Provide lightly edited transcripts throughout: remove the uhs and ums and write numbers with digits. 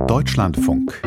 Deutschlandfunk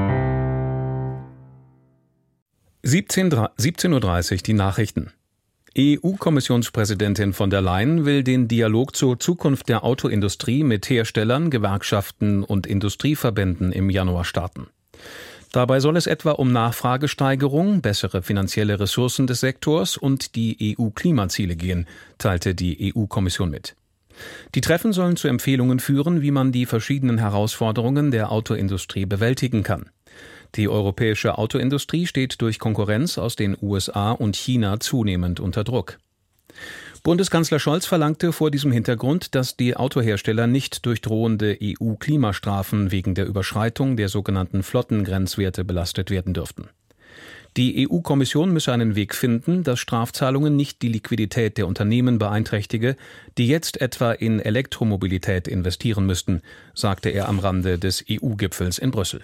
17:30 Uhr die Nachrichten. EU-Kommissionspräsidentin von der Leyen will den Dialog zur Zukunft der Autoindustrie mit Herstellern, Gewerkschaften und Industrieverbänden im Januar starten. Dabei soll es etwa um Nachfragesteigerung, bessere finanzielle Ressourcen des Sektors und die EU-Klimaziele gehen, teilte die EU-Kommission mit. Die Treffen sollen zu Empfehlungen führen, wie man die verschiedenen Herausforderungen der Autoindustrie bewältigen kann. Die europäische Autoindustrie steht durch Konkurrenz aus den USA und China zunehmend unter Druck. Bundeskanzler Scholz verlangte vor diesem Hintergrund, dass die Autohersteller nicht durch drohende EU-Klimastrafen wegen der Überschreitung der sogenannten Flottengrenzwerte belastet werden dürften. Die EU-Kommission müsse einen Weg finden, dass Strafzahlungen nicht die Liquidität der Unternehmen beeinträchtige, die jetzt etwa in Elektromobilität investieren müssten, sagte er am Rande des EU-Gipfels in Brüssel.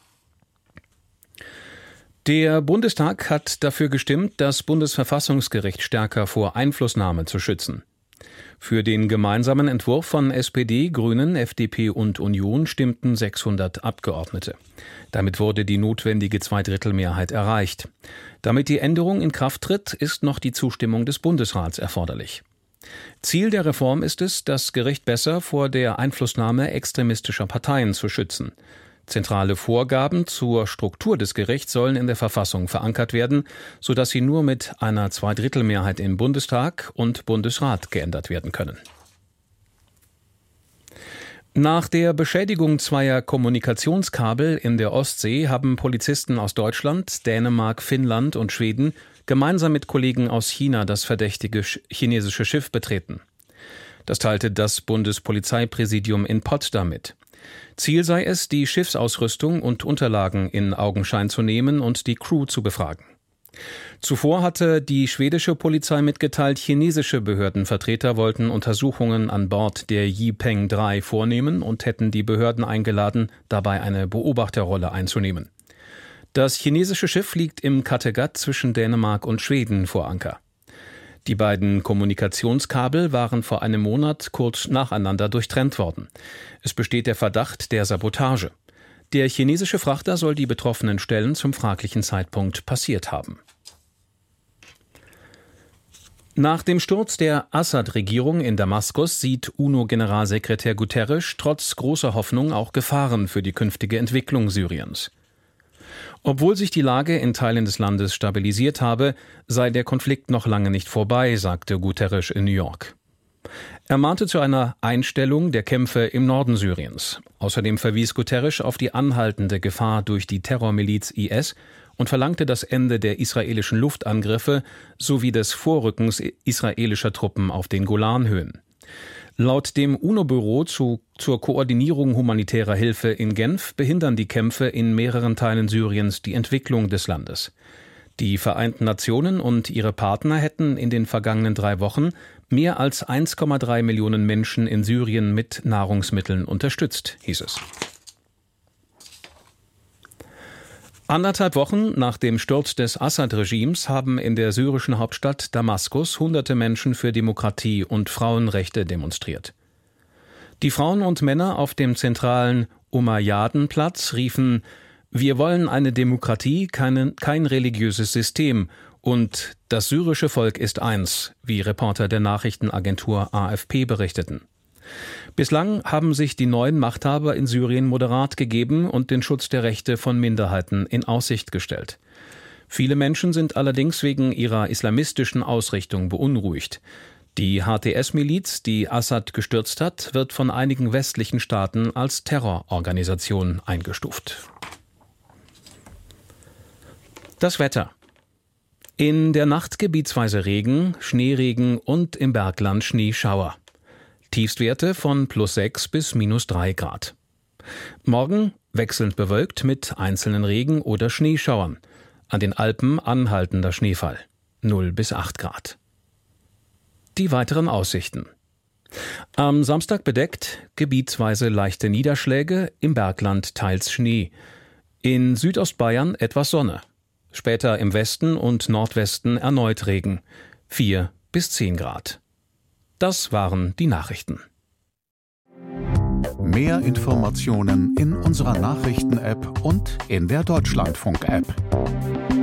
Der Bundestag hat dafür gestimmt, das Bundesverfassungsgericht stärker vor Einflussnahme zu schützen. Für den gemeinsamen Entwurf von SPD, Grünen, FDP und Union stimmten 600 Abgeordnete. Damit wurde die notwendige Zweidrittelmehrheit erreicht. Damit die Änderung in Kraft tritt, ist noch die Zustimmung des Bundesrats erforderlich. Ziel der Reform ist es, das Gericht besser vor der Einflussnahme extremistischer Parteien zu schützen. Zentrale Vorgaben zur Struktur des Gerichts sollen in der Verfassung verankert werden, sodass sie nur mit einer Zweidrittelmehrheit im Bundestag und Bundesrat geändert werden können. Nach der Beschädigung zweier Kommunikationskabel in der Ostsee haben Polizisten aus Deutschland, Dänemark, Finnland und Schweden gemeinsam mit Kollegen aus China das verdächtige chinesische Schiff betreten. Das teilte das Bundespolizeipräsidium in Potsdam mit. Ziel sei es, die Schiffsausrüstung und Unterlagen in Augenschein zu nehmen und die Crew zu befragen. Zuvor hatte die schwedische Polizei mitgeteilt, chinesische Behördenvertreter wollten Untersuchungen an Bord der Yipeng 3 vornehmen und hätten die Behörden eingeladen, dabei eine Beobachterrolle einzunehmen. Das chinesische Schiff liegt im Kattegat zwischen Dänemark und Schweden vor Anker. Die beiden Kommunikationskabel waren vor einem Monat kurz nacheinander durchtrennt worden. Es besteht der Verdacht der Sabotage. Der chinesische Frachter soll die betroffenen Stellen zum fraglichen Zeitpunkt passiert haben. Nach dem Sturz der Assad-Regierung in Damaskus sieht UNO-Generalsekretär Guterres trotz großer Hoffnung auch Gefahren für die künftige Entwicklung Syriens. Obwohl sich die Lage in Teilen des Landes stabilisiert habe, sei der Konflikt noch lange nicht vorbei, sagte Guterres in New York. Er mahnte zu einer Einstellung der Kämpfe im Norden Syriens. Außerdem verwies Guterres auf die anhaltende Gefahr durch die Terrormiliz IS und verlangte das Ende der israelischen Luftangriffe sowie des Vorrückens israelischer Truppen auf den Golanhöhen. Laut dem UNO-Büro zur Koordinierung humanitärer Hilfe in Genf behindern die Kämpfe in mehreren Teilen Syriens die Entwicklung des Landes. Die Vereinten Nationen und ihre Partner hätten in den vergangenen 3 Wochen mehr als 1,3 Millionen Menschen in Syrien mit Nahrungsmitteln unterstützt, hieß es. 1,5 Wochen nach dem Sturz des Assad-Regimes haben in der syrischen Hauptstadt Damaskus hunderte Menschen für Demokratie und Frauenrechte demonstriert. Die Frauen und Männer auf dem zentralen Umayyadenplatz riefen: Wir wollen eine Demokratie, kein religiöses System und das syrische Volk ist eins, wie Reporter der Nachrichtenagentur AFP berichteten. Bislang haben sich die neuen Machthaber in Syrien moderat gegeben und den Schutz der Rechte von Minderheiten in Aussicht gestellt. Viele Menschen sind allerdings wegen ihrer islamistischen Ausrichtung beunruhigt. Die HTS-Miliz, die Assad gestürzt hat, wird von einigen westlichen Staaten als Terrororganisation eingestuft. Das Wetter. In der Nacht gebietsweise Regen, Schneeregen und im Bergland Schneeschauer. Tiefstwerte von +6 bis -3 Grad. Morgen wechselnd bewölkt mit einzelnen Regen- oder Schneeschauern. An den Alpen anhaltender Schneefall. 0 bis 8 Grad. Die weiteren Aussichten. Am Samstag bedeckt, gebietsweise leichte Niederschläge, im Bergland teils Schnee. In Südostbayern etwas Sonne. Später im Westen und Nordwesten erneut Regen. 4 bis 10 Grad. Das waren die Nachrichten. Mehr Informationen in unserer Nachrichten-App und in der Deutschlandfunk-App.